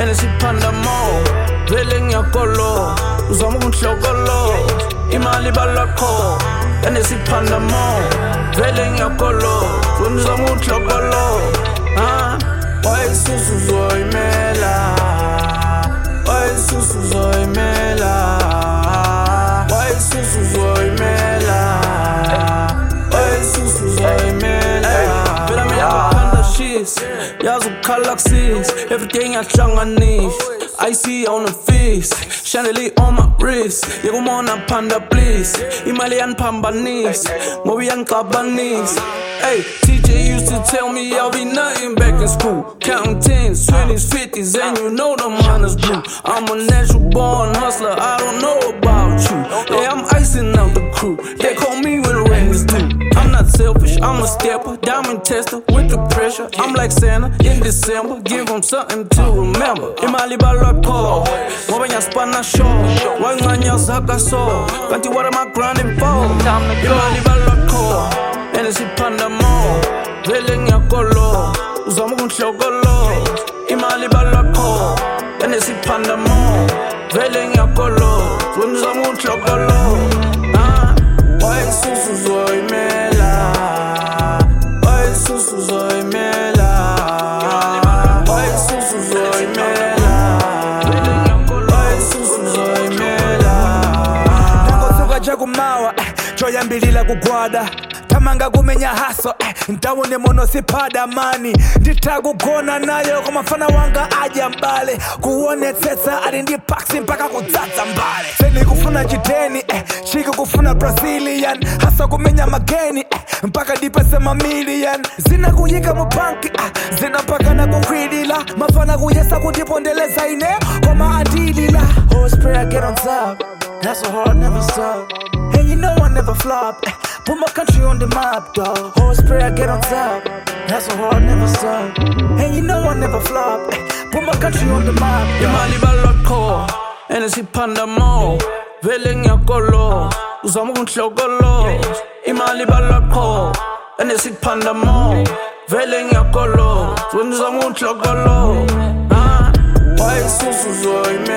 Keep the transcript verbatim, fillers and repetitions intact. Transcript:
and siphanda mo vele ngiyakolo uzama ukunhlokolo imali balakho and siphanda mo vele ngiyakolo uzama ukunhlokolo ah why susu zoimela why susu zoimela why susu zoimela why susu zoimela vela mina shits yazi ukukhala kusis everything yahlanganisa I see on the face chandelier on my wrist yekumona panda please imali yaniphambanisa ngoba yanixabanisa hey T J used to tell me I'll be nothing back in school counting tens, twenties, fifties and you know the minus blue I'm a natural born hustler I don't know about you yeah I'm icing out the crew they call me when the rain is due I'm not selfish I'm a stepper diamond tester with the pressure I'm like Santa in December give them something to remember imali balakho ngoba ngiyaspana show wanganya zaka so kanti what am I grinding for imali balakho and siphanda mo vele ngiyakolo uzama ukunhlokolo imali balakho and siphanda mo vele ngiyakolo uzama ukunhlokolo ah why susu zoimela why susu zoimela why susu zoimela why susu zoimela nangosuka nje kumawa joya mbilila kugwada tamanga kumenya haso eh, ntawone mono sipada mani nditagugona nayo kwa mafana wanga aja mbale kuone tsetsa ali ndi paxi mpaka kudzadza mbale seni kufuna chiteni eh, chiki kufuna Brazilian hasa kumenya mageni eh, mpaka dipese mamilion zina kuyika mubanki eh, zina mpaka na kukwidila mafana kuyesa kutipondeleza ine kwa maadilila horse prayer get on top that's a heart never stop and you know I never flop eh, put my country on the map, dog. Horse prayer, get on top. That's a hard never stop. And you know I never flop. Put my country on the map. Imali balakho, and siphanda mo. Vele ngiyakolo, uzama ukunhlokolo. Imali balakho, and siphanda mo. Vele ngiyakolo, uzama ukunhlokolo. Ah, why susu zoimela?